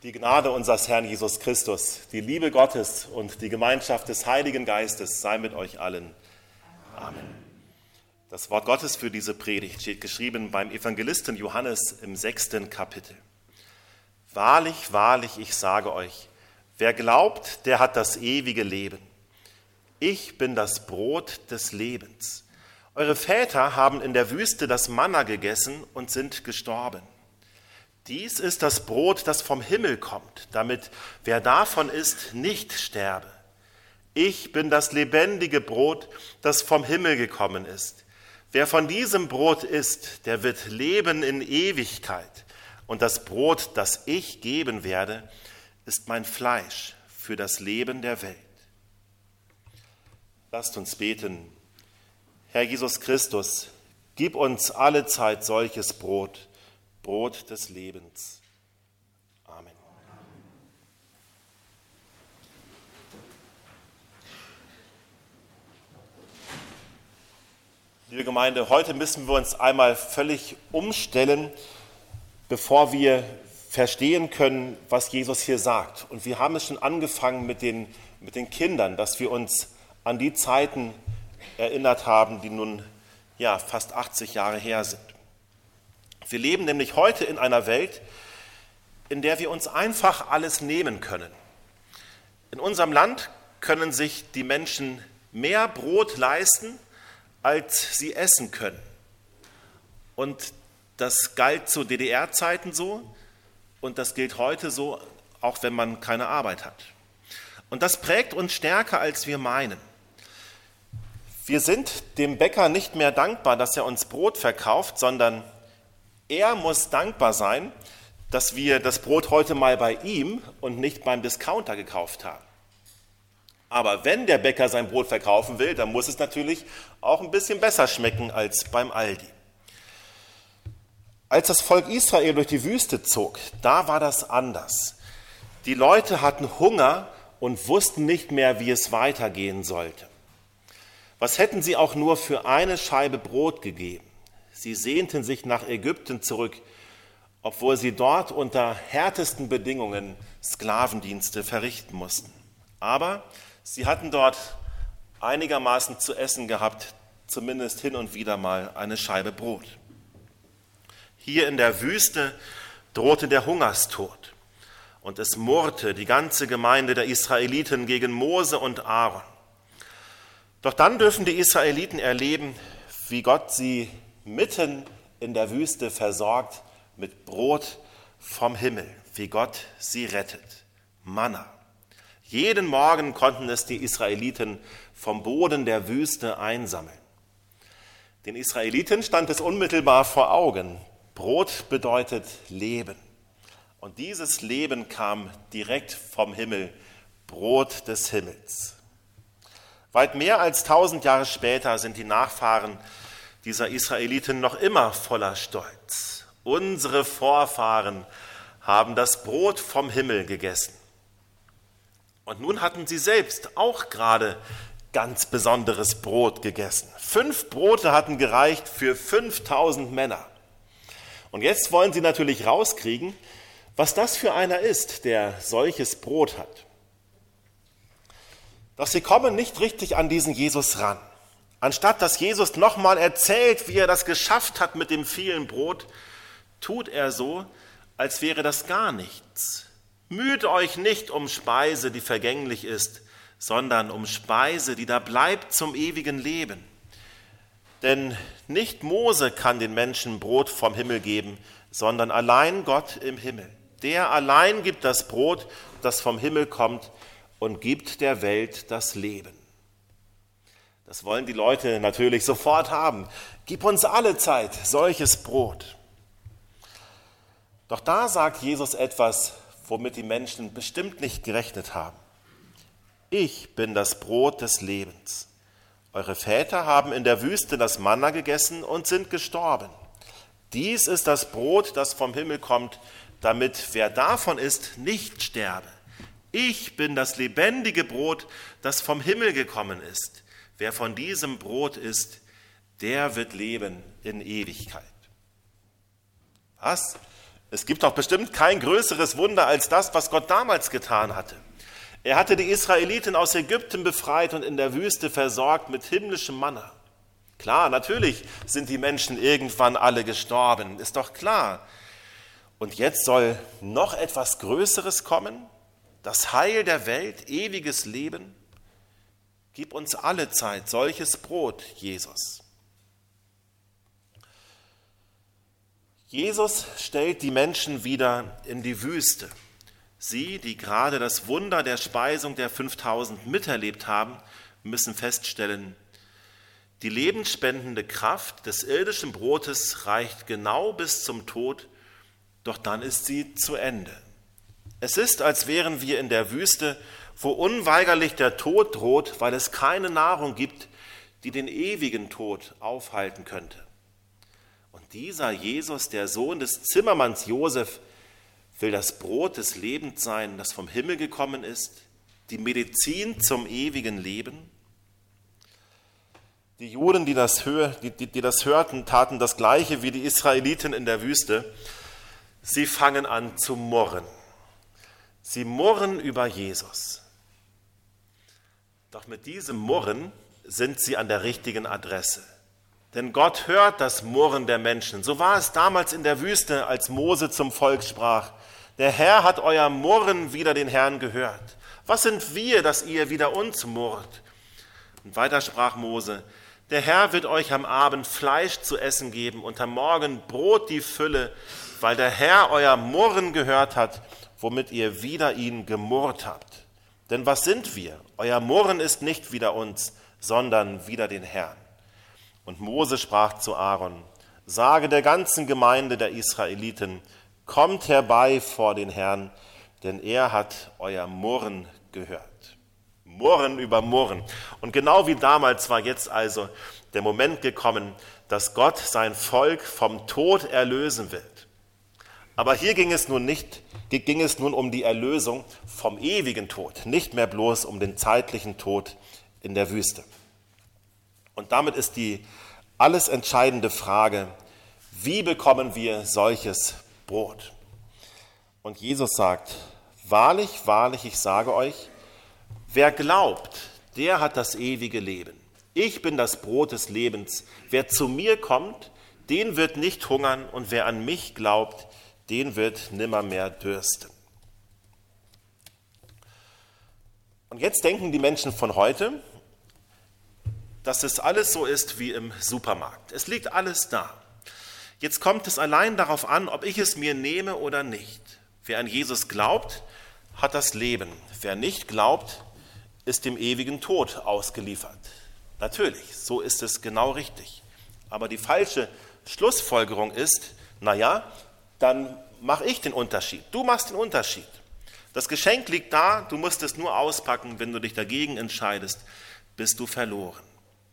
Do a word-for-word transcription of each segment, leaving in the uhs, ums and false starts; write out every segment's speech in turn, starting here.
Die Gnade unseres Herrn Jesus Christus, die Liebe Gottes und die Gemeinschaft des Heiligen Geistes sei mit euch allen. Amen. Das Wort Gottes für diese Predigt steht geschrieben beim Evangelisten Johannes im sechsten Kapitel. Wahrlich, wahrlich, ich sage euch, wer glaubt, der hat das ewige Leben. Ich bin das Brot des Lebens. Eure Väter haben in der Wüste das Manna gegessen und sind gestorben. Dies ist das Brot, das vom Himmel kommt, damit wer davon isst, nicht sterbe. Ich bin das lebendige Brot, das vom Himmel gekommen ist. Wer von diesem Brot isst, der wird leben in Ewigkeit. Und das Brot, das ich geben werde, ist mein Fleisch für das Leben der Welt. Lasst uns beten. Herr Jesus Christus, gib uns alle Zeit solches Brot, Brot des Lebens. Amen. Liebe Gemeinde, heute müssen wir uns einmal völlig umstellen, bevor wir verstehen können, was Jesus hier sagt. Und wir haben es schon angefangen mit den, mit den Kindern, dass wir uns an die Zeiten erinnert haben, die nun ja, fast achtzig Jahre her sind. Wir leben nämlich heute in einer Welt, in der wir uns einfach alles nehmen können. In unserem Land können sich die Menschen mehr Brot leisten, als sie essen können. Und das galt zu D D R-Zeiten so und das gilt heute so, auch wenn man keine Arbeit hat. Und das prägt uns stärker, als wir meinen. Wir sind dem Bäcker nicht mehr dankbar, dass er uns Brot verkauft, sondern er muss dankbar sein, dass wir das Brot heute mal bei ihm und nicht beim Discounter gekauft haben. Aber wenn der Bäcker sein Brot verkaufen will, dann muss es natürlich auch ein bisschen besser schmecken als beim Aldi. Als das Volk Israel durch die Wüste zog, da war das anders. Die Leute hatten Hunger und wussten nicht mehr, wie es weitergehen sollte. Was hätten sie auch nur für eine Scheibe Brot gegeben? Sie sehnten sich nach Ägypten zurück, obwohl sie dort unter härtesten Bedingungen Sklavendienste verrichten mussten. Aber sie hatten dort einigermaßen zu essen gehabt, zumindest hin und wieder mal eine Scheibe Brot. Hier in der Wüste drohte der Hungerstod und es murrte die ganze Gemeinde der Israeliten gegen Mose und Aaron. Doch dann dürfen die Israeliten erleben, wie Gott sie mitten in der Wüste versorgt mit Brot vom Himmel, wie Gott sie rettet. Manna. Jeden Morgen konnten es die Israeliten vom Boden der Wüste einsammeln. Den Israeliten stand es unmittelbar vor Augen. Brot bedeutet Leben. Und dieses Leben kam direkt vom Himmel, Brot des Himmels. Weit mehr als tausend Jahre später sind die Nachfahren dieser Israeliten noch immer voller Stolz. Unsere Vorfahren haben das Brot vom Himmel gegessen. Und nun hatten sie selbst auch gerade ganz besonderes Brot gegessen. Fünf Brote hatten gereicht für fünftausend Männer. Und jetzt wollen sie natürlich rauskriegen, was das für einer ist, der solches Brot hat. Doch sie kommen nicht richtig an diesen Jesus ran. Anstatt dass Jesus nochmal erzählt, wie er das geschafft hat mit dem vielen Brot, tut er so, als wäre das gar nichts. Müht euch nicht um Speise, die vergänglich ist, sondern um Speise, die da bleibt zum ewigen Leben. Denn nicht Mose kann den Menschen Brot vom Himmel geben, sondern allein Gott im Himmel. Der allein gibt das Brot, das vom Himmel kommt, und gibt der Welt das Leben. Das wollen die Leute natürlich sofort haben. Gib uns alle Zeit solches Brot. Doch da sagt Jesus etwas, womit die Menschen bestimmt nicht gerechnet haben. Ich bin das Brot des Lebens. Eure Väter haben in der Wüste das Manna gegessen und sind gestorben. Dies ist das Brot, das vom Himmel kommt, damit wer davon isst, nicht sterbe. Ich bin das lebendige Brot, das vom Himmel gekommen ist. Wer von diesem Brot isst, der wird leben in Ewigkeit. Was? Es gibt doch bestimmt kein größeres Wunder als das, was Gott damals getan hatte. Er hatte die Israeliten aus Ägypten befreit und in der Wüste versorgt mit himmlischem Manna. Klar, natürlich sind die Menschen irgendwann alle gestorben, ist doch klar. Und jetzt soll noch etwas Größeres kommen? Das Heil der Welt, ewiges Leben? Gib uns alle Zeit solches Brot, Jesus. Jesus stellt die Menschen wieder in die Wüste. Sie, die gerade das Wunder der Speisung der fünftausend miterlebt haben, müssen feststellen, die lebensspendende Kraft des irdischen Brotes reicht genau bis zum Tod, doch dann ist sie zu Ende. Es ist, als wären wir in der Wüste, wo unweigerlich der Tod droht, weil es keine Nahrung gibt, die den ewigen Tod aufhalten könnte. Und dieser Jesus, der Sohn des Zimmermanns Josef, will das Brot des Lebens sein, das vom Himmel gekommen ist, die Medizin zum ewigen Leben. Die Juden, die das, hör, die, die, die das hörten, taten das Gleiche wie die Israeliten in der Wüste. Sie fangen an zu murren. Sie murren über Jesus. Doch mit diesem Murren sind sie an der richtigen Adresse. Denn Gott hört das Murren der Menschen. So war es damals in der Wüste, als Mose zum Volk sprach: Der Herr hat euer Murren wider den Herrn gehört. Was sind wir, dass ihr wider uns murrt? Und weiter sprach Mose: Der Herr wird euch am Abend Fleisch zu essen geben und am Morgen Brot die Fülle, weil der Herr euer Murren gehört hat, womit ihr wider ihn gemurrt habt. Denn was sind wir? Euer Murren ist nicht wider uns, sondern wider den Herrn. Und Mose sprach zu Aaron: Sage der ganzen Gemeinde der Israeliten: Kommt herbei vor den Herrn, denn er hat euer Murren gehört. Murren über Murren. Und genau wie damals war jetzt also der Moment gekommen, dass Gott sein Volk vom Tod erlösen wird. Aber hier ging es nun nicht, ging es nun um die Erlösung vom ewigen Tod, nicht mehr bloß um den zeitlichen Tod in der Wüste. Und damit ist die alles entscheidende Frage: Wie bekommen wir solches Brot? Und Jesus sagt: Wahrlich, wahrlich, ich sage euch, wer glaubt, der hat das ewige Leben. Ich bin das Brot des Lebens. Wer zu mir kommt, den wird nicht hungern, und wer an mich glaubt, den wird nimmermehr dürsten. Und jetzt denken die Menschen von heute, dass es alles so ist wie im Supermarkt. Es liegt alles da. Jetzt kommt es allein darauf an, ob ich es mir nehme oder nicht. Wer an Jesus glaubt, hat das Leben. Wer nicht glaubt, ist dem ewigen Tod ausgeliefert. Natürlich, so ist es genau richtig. Aber die falsche Schlussfolgerung ist: Naja, dann mache ich den Unterschied. Du machst den Unterschied. Das Geschenk liegt da, du musst es nur auspacken. Wenn du dich dagegen entscheidest, bist du verloren.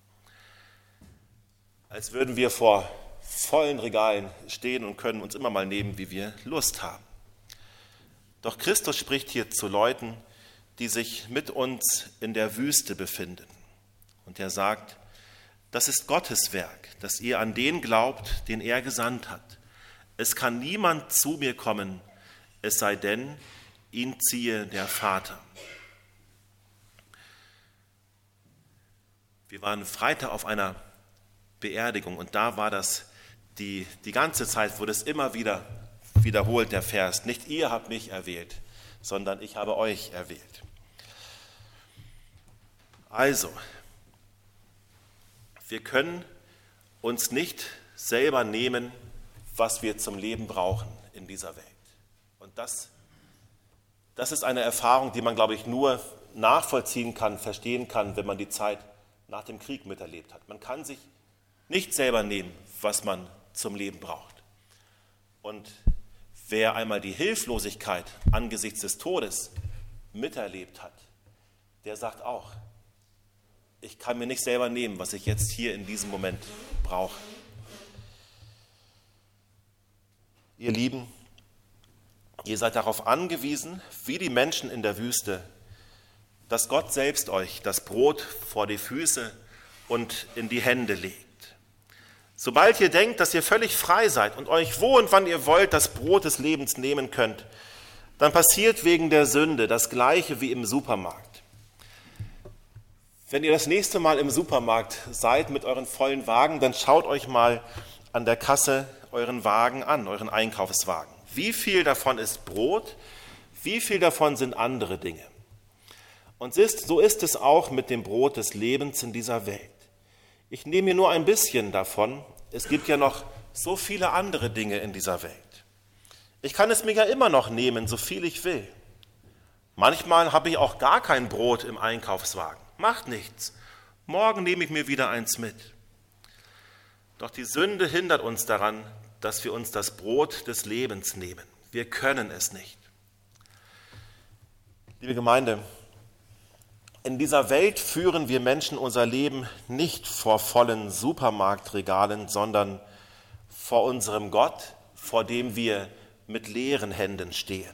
Als würden wir vor vollen Regalen stehen und können uns immer mal nehmen, wie wir Lust haben. Doch Christus spricht hier zu Leuten, die sich mit uns in der Wüste befinden. Und er sagt: Das ist Gottes Werk, dass ihr an den glaubt, den er gesandt hat. Es kann niemand zu mir kommen, es sei denn, ihn ziehe der Vater. Wir waren Freitag auf einer Beerdigung und da war das die, die ganze Zeit, wurde es immer wieder wiederholt, der Vers: Nicht ihr habt mich erwählt, sondern ich habe euch erwählt. Also, wir können uns nicht selber nehmen, was wir zum Leben brauchen in dieser Welt. Und das, das ist eine Erfahrung, die man, glaube ich, nur nachvollziehen kann, verstehen kann, wenn man die Zeit nach dem Krieg miterlebt hat. Man kann sich nicht selber nehmen, was man zum Leben braucht. Und wer einmal die Hilflosigkeit angesichts des Todes miterlebt hat, der sagt auch: Ich kann mir nicht selber nehmen, was ich jetzt hier in diesem Moment brauche. Ihr Lieben, ihr seid darauf angewiesen, wie die Menschen in der Wüste, dass Gott selbst euch das Brot vor die Füße und in die Hände legt. Sobald ihr denkt, dass ihr völlig frei seid und euch wo und wann ihr wollt das Brot des Lebens nehmen könnt, dann passiert wegen der Sünde das Gleiche wie im Supermarkt. Wenn ihr das nächste Mal im Supermarkt seid mit euren vollen Wagen, dann schaut euch mal an der Kasse euren Wagen an, euren Einkaufswagen. Wie viel davon ist Brot? Wie viel davon sind andere Dinge? Und so ist es auch mit dem Brot des Lebens in dieser Welt. Ich nehme mir nur ein bisschen davon. Es gibt ja noch so viele andere Dinge in dieser Welt. Ich kann es mir ja immer noch nehmen, so viel ich will. Manchmal habe ich auch gar kein Brot im Einkaufswagen. Macht nichts. Morgen nehme ich mir wieder eins mit. Doch die Sünde hindert uns daran, dass wir uns das Brot des Lebens nehmen. Wir können es nicht. Liebe Gemeinde, in dieser Welt führen wir Menschen unser Leben nicht vor vollen Supermarktregalen, sondern vor unserem Gott, vor dem wir mit leeren Händen stehen.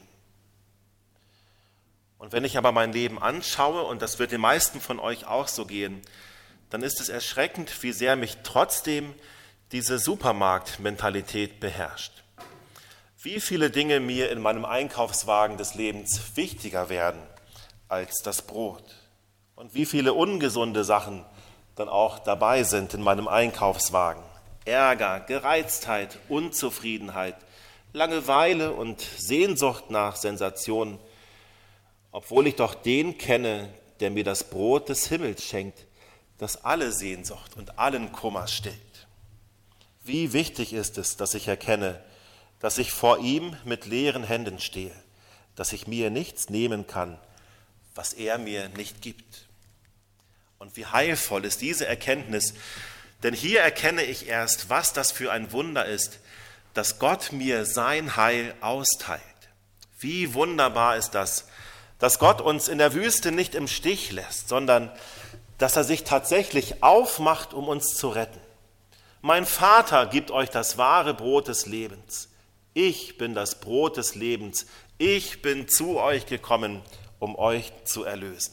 Und wenn ich aber mein Leben anschaue, und das wird den meisten von euch auch so gehen, dann ist es erschreckend, wie sehr mich trotzdem diese Supermarktmentalität beherrscht. Wie viele Dinge mir in meinem Einkaufswagen des Lebens wichtiger werden als das Brot. Und wie viele ungesunde Sachen dann auch dabei sind in meinem Einkaufswagen. Ärger, Gereiztheit, Unzufriedenheit, Langeweile und Sehnsucht nach Sensationen, obwohl ich doch den kenne, der mir das Brot des Himmels schenkt, das alle Sehnsucht und allen Kummer stillt. Wie wichtig ist es, dass ich erkenne, dass ich vor ihm mit leeren Händen stehe, dass ich mir nichts nehmen kann, was er mir nicht gibt. Und wie heilvoll ist diese Erkenntnis, denn hier erkenne ich erst, was das für ein Wunder ist, dass Gott mir sein Heil austeilt. Wie wunderbar ist das, dass Gott uns in der Wüste nicht im Stich lässt, sondern dass er sich tatsächlich aufmacht, um uns zu retten. Mein Vater gibt euch das wahre Brot des Lebens. Ich bin das Brot des Lebens. Ich bin zu euch gekommen, um euch zu erlösen.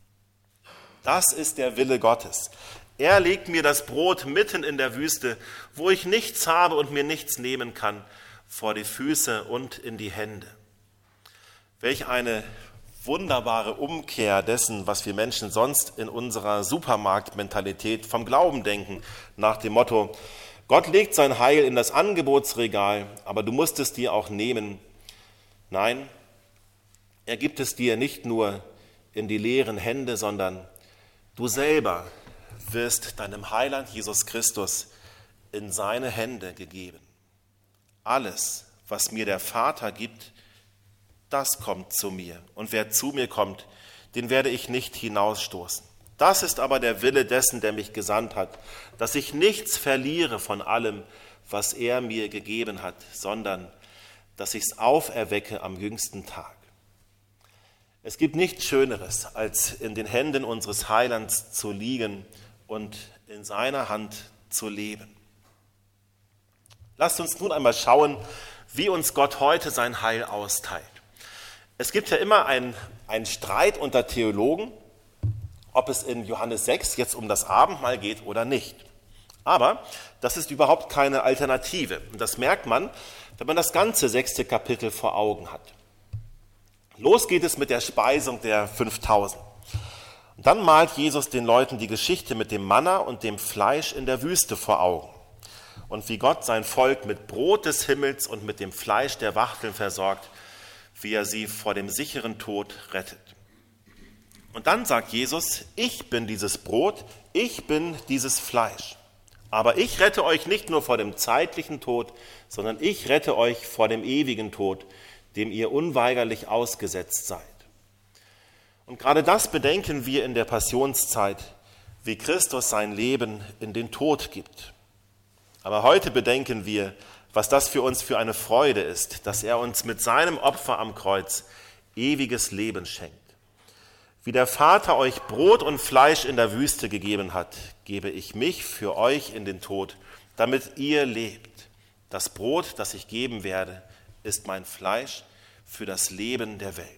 Das ist der Wille Gottes. Er legt mir das Brot mitten in der Wüste, wo ich nichts habe und mir nichts nehmen kann, vor die Füße und in die Hände. Welch eine wunderbare Umkehr dessen, was wir Menschen sonst in unserer Supermarktmentalität vom Glauben denken, nach dem Motto, Gott legt sein Heil in das Angebotsregal, aber du musst es dir auch nehmen. Nein, er gibt es dir nicht nur in die leeren Hände, sondern du selber wirst deinem Heiland Jesus Christus in seine Hände gegeben. Alles, was mir der Vater gibt, das kommt zu mir. Und wer zu mir kommt, den werde ich nicht hinausstoßen. Das ist aber der Wille dessen, der mich gesandt hat, dass ich nichts verliere von allem, was er mir gegeben hat, sondern dass ich es auferwecke am jüngsten Tag. Es gibt nichts Schöneres, als in den Händen unseres Heilands zu liegen und in seiner Hand zu leben. Lasst uns nun einmal schauen, wie uns Gott heute sein Heil austeilt. Es gibt ja immer einen, einen Streit unter Theologen, ob es in Johannes sechs jetzt um das Abendmahl geht oder nicht. Aber das ist überhaupt keine Alternative. Und das merkt man, wenn man das ganze sechste Kapitel vor Augen hat. Los geht es mit der Speisung der fünftausend. Und dann malt Jesus den Leuten die Geschichte mit dem Manna und dem Fleisch in der Wüste vor Augen. Und wie Gott sein Volk mit Brot des Himmels und mit dem Fleisch der Wachteln versorgt, wie er sie vor dem sicheren Tod rettet. Und dann sagt Jesus, ich bin dieses Brot, ich bin dieses Fleisch. Aber ich rette euch nicht nur vor dem zeitlichen Tod, sondern ich rette euch vor dem ewigen Tod, dem ihr unweigerlich ausgesetzt seid. Und gerade das bedenken wir in der Passionszeit, wie Christus sein Leben in den Tod gibt. Aber heute bedenken wir, was das für uns für eine Freude ist, dass er uns mit seinem Opfer am Kreuz ewiges Leben schenkt. Wie der Vater euch Brot und Fleisch in der Wüste gegeben hat, gebe ich mich für euch in den Tod, damit ihr lebt. Das Brot, das ich geben werde, ist mein Fleisch für das Leben der Welt.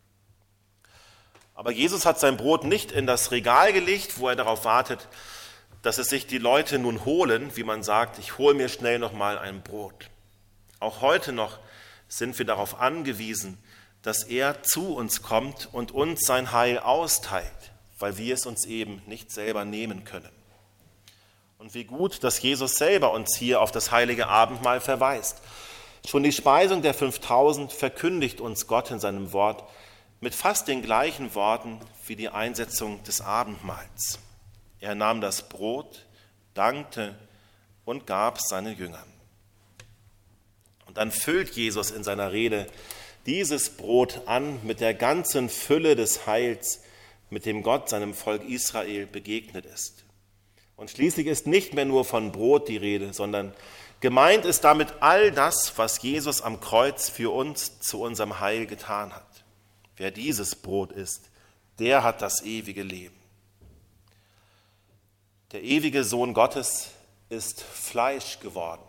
Aber Jesus hat sein Brot nicht in das Regal gelegt, wo er darauf wartet, dass es sich die Leute nun holen, wie man sagt, ich hole mir schnell noch mal ein Brot. Auch heute noch sind wir darauf angewiesen, dass er zu uns kommt und uns sein Heil austeilt, weil wir es uns eben nicht selber nehmen können. Und wie gut, dass Jesus selber uns hier auf das heilige Abendmahl verweist. Schon die Speisung der fünftausend verkündigt uns Gott in seinem Wort mit fast den gleichen Worten wie die Einsetzung des Abendmahls. Er nahm das Brot, dankte und gab es seinen Jüngern. Und dann füllt Jesus in seiner Rede dieses Brot an mit der ganzen Fülle des Heils, mit dem Gott seinem Volk Israel begegnet ist. Und schließlich ist nicht mehr nur von Brot die Rede, sondern gemeint ist damit all das, was Jesus am Kreuz für uns zu unserem Heil getan hat. Wer dieses Brot isst, der hat das ewige Leben. Der ewige Sohn Gottes ist Fleisch geworden.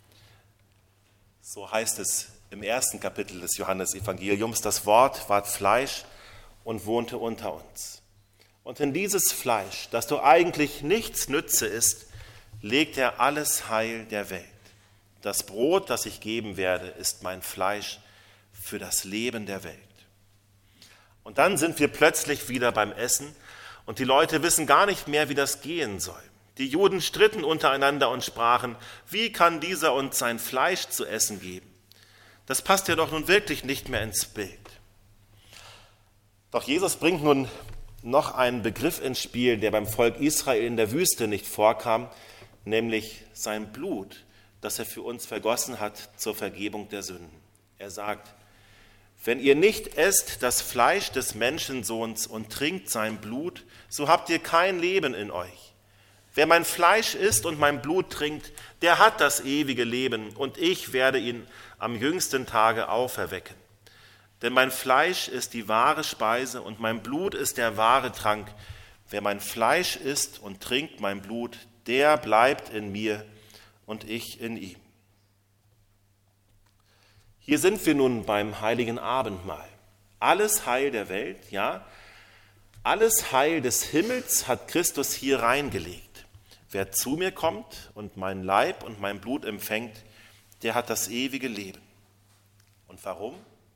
So heißt es im ersten Kapitel des Johannesevangeliums. Das Wort ward Fleisch und wohnte unter uns. Und in dieses Fleisch, das doch eigentlich nichts nütze ist, legt er alles Heil der Welt. Das Brot, das ich geben werde, ist mein Fleisch für das Leben der Welt. Und dann sind wir plötzlich wieder beim Essen und die Leute wissen gar nicht mehr, wie das gehen soll. Die Juden stritten untereinander und sprachen, wie kann dieser uns sein Fleisch zu essen geben? Das passt ja doch nun wirklich nicht mehr ins Bild. Doch Jesus bringt nun noch einen Begriff ins Spiel, der beim Volk Israel in der Wüste nicht vorkam, nämlich sein Blut, das er für uns vergossen hat zur Vergebung der Sünden. Er sagt, wenn ihr nicht esst das Fleisch des Menschensohns und trinkt sein Blut, so habt ihr kein Leben in euch. Wer mein Fleisch isst und mein Blut trinkt, der hat das ewige Leben und ich werde ihn am jüngsten Tage auferwecken. Denn mein Fleisch ist die wahre Speise und mein Blut ist der wahre Trank. Wer mein Fleisch isst und trinkt mein Blut, der bleibt in mir und ich in ihm. Hier sind wir nun beim heiligen Abendmahl. Alles Heil der Welt, ja, alles Heil des Himmels hat Christus hier reingelegt. Wer zu mir kommt und mein Leib und mein Blut empfängt, der hat das ewige Leben. Und warum?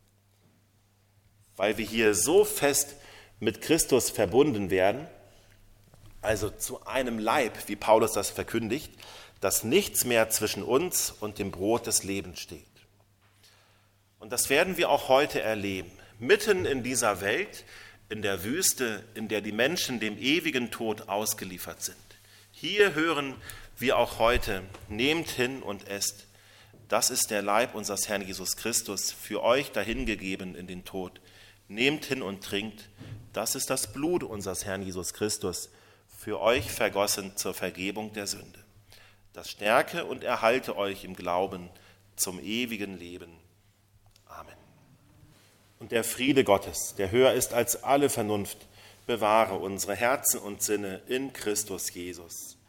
Weil wir hier so fest mit Christus verbunden werden, also zu einem Leib, wie Paulus das verkündigt, dass nichts mehr zwischen uns und dem Brot des Lebens steht. Und das werden wir auch heute erleben, mitten in dieser Welt, in der Wüste, in der die Menschen dem ewigen Tod ausgeliefert sind. Hier hören wir auch heute, nehmt hin und esst. Das ist der Leib unseres Herrn Jesus Christus, für euch dahingegeben in den Tod. Nehmt hin und trinkt. Das ist das Blut unseres Herrn Jesus Christus, für euch vergossen zur Vergebung der Sünde. Das stärke und erhalte euch im Glauben zum ewigen Leben. Amen. Und der Friede Gottes, der höher ist als alle Vernunft, bewahre unsere Herzen und Sinne in Christus Jesus.